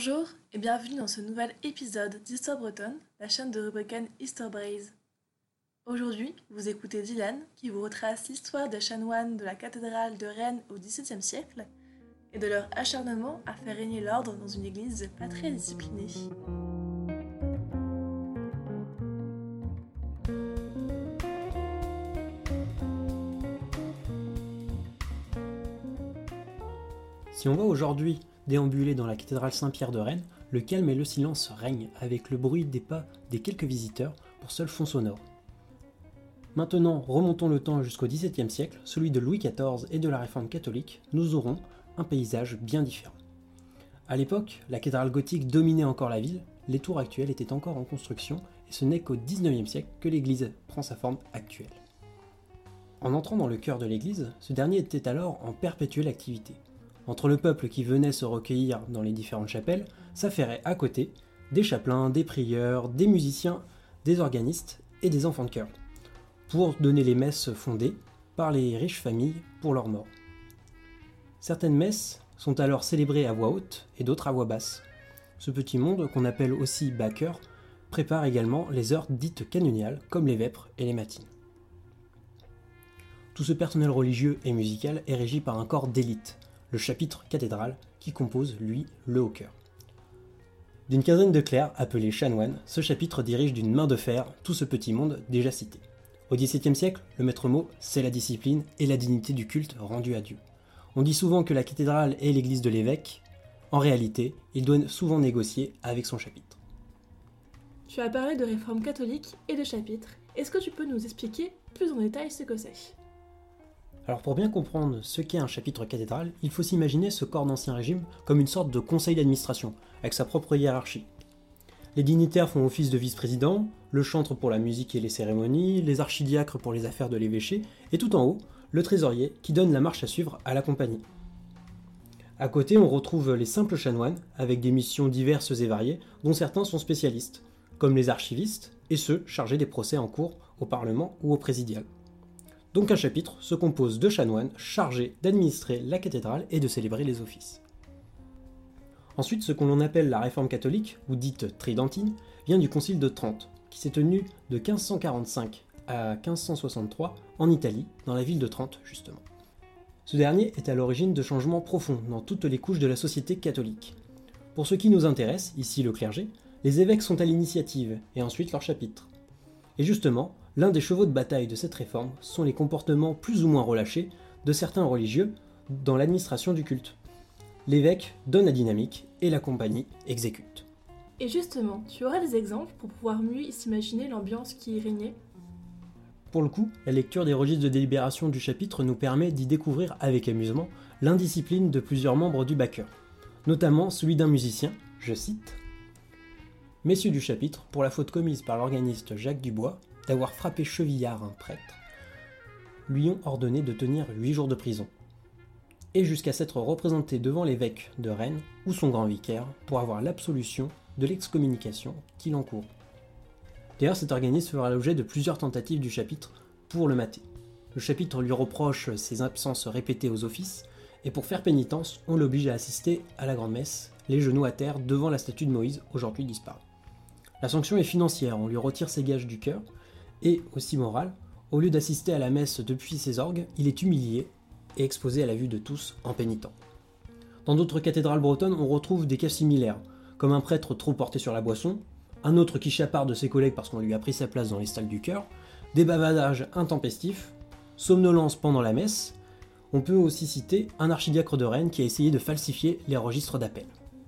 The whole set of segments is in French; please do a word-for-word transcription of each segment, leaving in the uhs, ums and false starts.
Bonjour et bienvenue dans ce nouvel épisode d'Histoire Bretonne, la chaîne de Rubricaine Histoire Braise. Aujourd'hui, vous écoutez Dylan qui vous retrace l'histoire des chanoines de la cathédrale de Rennes au dix-septième siècle et de leur acharnement à faire régner l'ordre dans une église pas très disciplinée. Si on va aujourd'hui déambuler dans la cathédrale Saint-Pierre de Rennes, le calme et le silence règnent avec le bruit des pas des quelques visiteurs pour seul fond sonore. Maintenant, remontons le temps jusqu'au dix-septième siècle, celui de Louis quatorze et de la Réforme catholique, nous aurons un paysage bien différent. À l'époque, la cathédrale gothique dominait encore la ville, les tours actuelles étaient encore en construction et ce n'est qu'au dix-neuvième siècle que l'église prend sa forme actuelle. En entrant dans le cœur de l'église, ce dernier était alors en perpétuelle activité. Entre le peuple qui venait se recueillir dans les différentes chapelles, s'affairaient à côté des chapelains, des prieurs, des musiciens, des organistes et des enfants de chœur, pour donner les messes fondées par les riches familles pour leurs morts. Certaines messes sont alors célébrées à voix haute et d'autres à voix basse. Ce petit monde, qu'on appelle aussi bas-chœur, prépare également les heures dites canoniales, comme les vêpres et les matines. Tout ce personnel religieux et musical est régi par un corps d'élite, le chapitre cathédral, qui compose, lui, le haut chœur. D'une quinzaine de clercs, appelés chanoines, ce chapitre dirige d'une main de fer tout ce petit monde déjà cité. Au dix-septième siècle, le maître mot, c'est la discipline et la dignité du culte rendu à Dieu. On dit souvent que la cathédrale est l'église de l'évêque. En réalité, il doit souvent négocier avec son chapitre. Tu as parlé de réforme catholique et de chapitre. Est-ce que tu peux nous expliquer plus en détail ce que c'est ? Alors pour bien comprendre ce qu'est un chapitre cathédral, il faut s'imaginer ce corps d'Ancien Régime comme une sorte de conseil d'administration, avec sa propre hiérarchie. Les dignitaires font office de vice-président, le chantre pour la musique et les cérémonies, les archidiacres pour les affaires de l'évêché, et tout en haut, le trésorier qui donne la marche à suivre à la compagnie. À côté, on retrouve les simples chanoines, avec des missions diverses et variées, dont certains sont spécialistes, comme les archivistes, et ceux chargés des procès en cours au Parlement ou au présidial. Donc un chapitre se compose de chanoines chargés d'administrer la cathédrale et de célébrer les offices. Ensuite, ce que l'on appelle la Réforme catholique, ou dite tridentine, vient du Concile de Trente, qui s'est tenu de quinze cent quarante-cinq à quinze cent soixante-trois en Italie, dans la ville de Trente justement. Ce dernier est à l'origine de changements profonds dans toutes les couches de la société catholique. Pour ce qui nous intéresse, ici le clergé, les évêques sont à l'initiative, et ensuite leur chapitre. Et justement, l'un des chevaux de bataille de cette réforme sont les comportements plus ou moins relâchés de certains religieux dans l'administration du culte. L'évêque donne la dynamique et la compagnie exécute. Et justement, tu auras des exemples pour pouvoir mieux s'imaginer l'ambiance qui y régnait ? Pour le coup, la lecture des registres de délibération du chapitre nous permet d'y découvrir avec amusement l'indiscipline de plusieurs membres du bas-chœur, notamment celui d'un musicien, je cite « Messieurs du chapitre, pour la faute commise par l'organiste Jacques Dubois, d'avoir frappé chevillard un prêtre, lui ont ordonné de tenir huit jours de prison, et jusqu'à s'être représenté devant l'évêque de Rennes ou son grand vicaire pour avoir l'absolution de l'excommunication qu'il encourt. » D'ailleurs, cet organisme fera l'objet de plusieurs tentatives du chapitre pour le mater. Le chapitre lui reproche ses absences répétées aux offices, et pour faire pénitence, on l'oblige à assister à la grande messe, les genoux à terre devant la statue de Moïse, aujourd'hui disparue. La sanction est financière, on lui retire ses gages du cœur, et aussi morale, au lieu d'assister à la messe depuis ses orgues, il est humilié et exposé à la vue de tous en pénitent. Dans d'autres cathédrales bretonnes, on retrouve des cas similaires, comme un prêtre trop porté sur la boisson, un autre qui chaparde de ses collègues parce qu'on lui a pris sa place dans les stalles du chœur, des bavadages intempestifs, somnolence pendant la messe. On peut aussi citer un archidiacre de Rennes qui a essayé de falsifier les registres d'appel.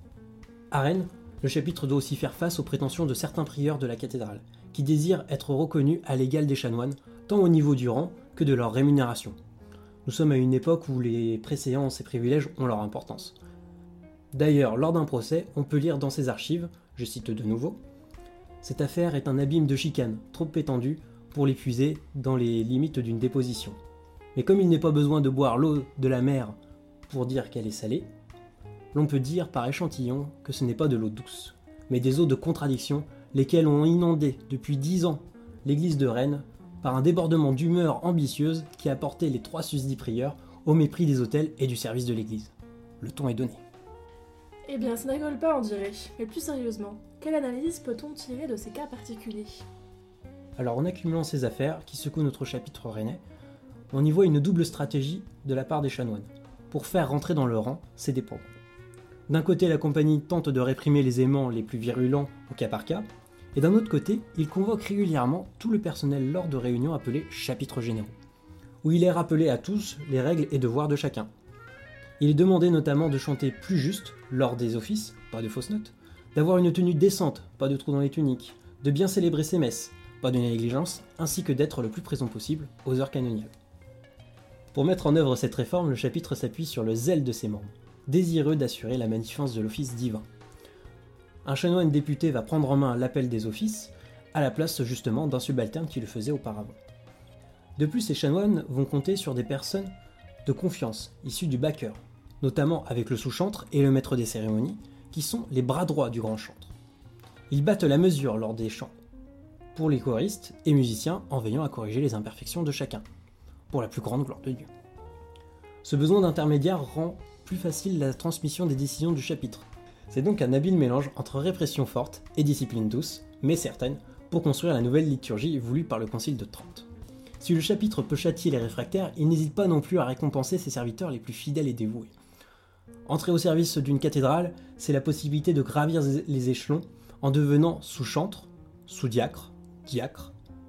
À Rennes, le chapitre doit aussi faire face aux prétentions de certains prieurs de la cathédrale, qui désirent être reconnus à l'égal des chanoines, tant au niveau du rang que de leur rémunération. Nous sommes à une époque où les préséances et privilèges ont leur importance. D'ailleurs, lors d'un procès, on peut lire dans ses archives, je cite de nouveau, « Cette affaire est un abîme de chicane, trop étendu pour l'épuiser dans les limites d'une déposition. Mais comme il n'est pas besoin de boire l'eau de la mer pour dire qu'elle est salée, l'on peut dire par échantillon que ce n'est pas de l'eau douce, mais des eaux de contradiction, lesquelles ont inondé depuis dix ans l'église de Rennes par un débordement d'humeur ambitieuse qui a porté les trois susdits prieurs au mépris des autels et du service de l'église. Le ton est donné. » Eh bien, ça ne rigole pas, on dirait. Mais plus sérieusement, quelle analyse peut-on tirer de ces cas particuliers ? Alors en accumulant ces affaires qui secouent notre chapitre rennais, on y voit une double stratégie de la part des chanoines, pour faire rentrer dans le rang ses dépendants. D'un côté, la compagnie tente de réprimer les aimants les plus virulents au cas par cas, et d'un autre côté, il convoque régulièrement tout le personnel lors de réunions appelées chapitres généraux, où il est rappelé à tous les règles et devoirs de chacun. Il est demandé notamment de chanter plus juste lors des offices, pas de fausses notes, d'avoir une tenue décente, pas de trous dans les tuniques, de bien célébrer ses messes, pas de négligence, ainsi que d'être le plus présent possible aux heures canoniales. Pour mettre en œuvre cette réforme, le chapitre s'appuie sur le zèle de ses membres, désireux d'assurer la magnificence de l'office divin. Un chanoine député va prendre en main l'appel des offices, à la place justement d'un subalterne qui le faisait auparavant. De plus, ces chanoines vont compter sur des personnes de confiance, issues du backer, notamment avec le sous-chantre et le maître des cérémonies, qui sont les bras droits du grand chantre. Ils battent la mesure lors des chants, pour les choristes et musiciens en veillant à corriger les imperfections de chacun, pour la plus grande gloire de Dieu. Ce besoin d'intermédiaire rend plus facile la transmission des décisions du chapitre. C'est donc un habile mélange entre répression forte et discipline douce, mais certaine, pour construire la nouvelle liturgie voulue par le Concile de Trente. Si le chapitre peut châtier les réfractaires, il n'hésite pas non plus à récompenser ses serviteurs les plus fidèles et dévoués. Entrer au service d'une cathédrale, c'est la possibilité de gravir les échelons en devenant sous-chantre, sous-diacre, diacre,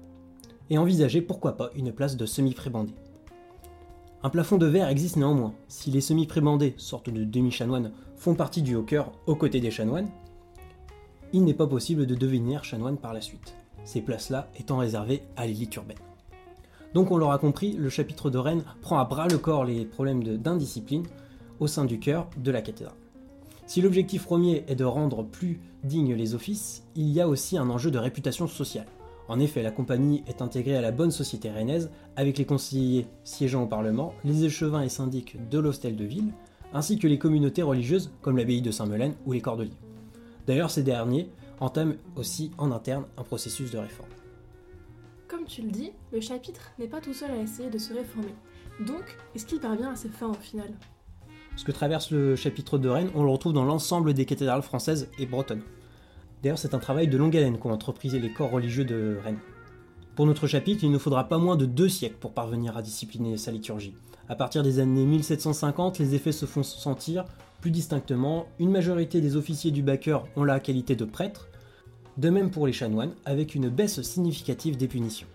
et envisager pourquoi pas une place de semi-prébandé. Un plafond de verre existe néanmoins. Si les semi-prébandés, sorte de demi-chanoines, font partie du haut chœur aux côtés des chanoines, il n'est pas possible de devenir chanoine par la suite, ces places-là étant réservées à l'élite urbaine. Donc on l'aura compris, le chapitre de Rennes prend à bras le corps les problèmes de- d'indiscipline au sein du chœur de la cathédrale. Si l'objectif premier est de rendre plus dignes les offices, il y a aussi un enjeu de réputation sociale. En effet, la compagnie est intégrée à la bonne société rennaise, avec les conseillers siégeant au Parlement, les échevins et syndics de l'hostel de ville, ainsi que les communautés religieuses comme l'abbaye de Saint-Melaine ou les Cordeliers. D'ailleurs, ces derniers entament aussi en interne un processus de réforme. Comme tu le dis, le chapitre n'est pas tout seul à essayer de se réformer. Donc, est-ce qu'il parvient à ses fins au final ? Ce que traverse le chapitre de Rennes, on le retrouve dans l'ensemble des cathédrales françaises et bretonnes. D'ailleurs, c'est un travail de longue haleine qu'ont entrepris les corps religieux de Rennes. Pour notre chapitre, il ne faudra pas moins de deux siècles pour parvenir à discipliner sa liturgie. À partir des années mille sept cent cinquante, les effets se font sentir plus distinctement. Une majorité des officiers du backer ont la qualité de prêtres, de même pour les chanoines, avec une baisse significative des punitions.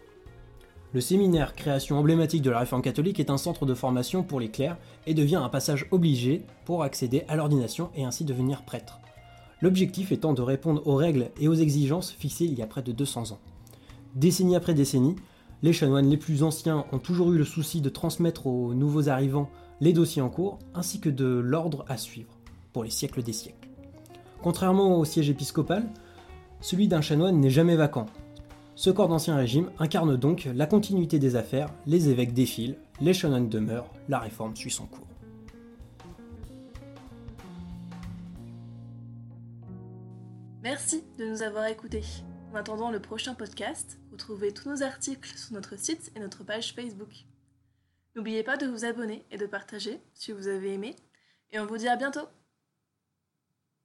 Le séminaire, création emblématique de la Réforme catholique, est un centre de formation pour les clercs et devient un passage obligé pour accéder à l'ordination et ainsi devenir prêtre. L'objectif étant de répondre aux règles et aux exigences fixées il y a près de deux cents ans. Décennie après décennie, les chanoines les plus anciens ont toujours eu le souci de transmettre aux nouveaux arrivants les dossiers en cours, ainsi que de l'ordre à suivre, pour les siècles des siècles. Contrairement au siège épiscopal, celui d'un chanoine n'est jamais vacant. Ce corps d'Ancien Régime incarne donc la continuité des affaires, les évêques défilent, les chanoines demeurent, la réforme suit son cours. Merci de nous avoir écoutés. En attendant le prochain podcast, retrouvez tous nos articles sur notre site et notre page Facebook. N'oubliez pas de vous abonner et de partager si vous avez aimé, et on vous dit à bientôt!